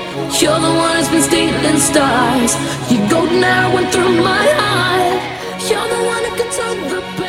You're the one who's been stealing stars. Your golden arrow went through my heart. You're the one who can turn the page.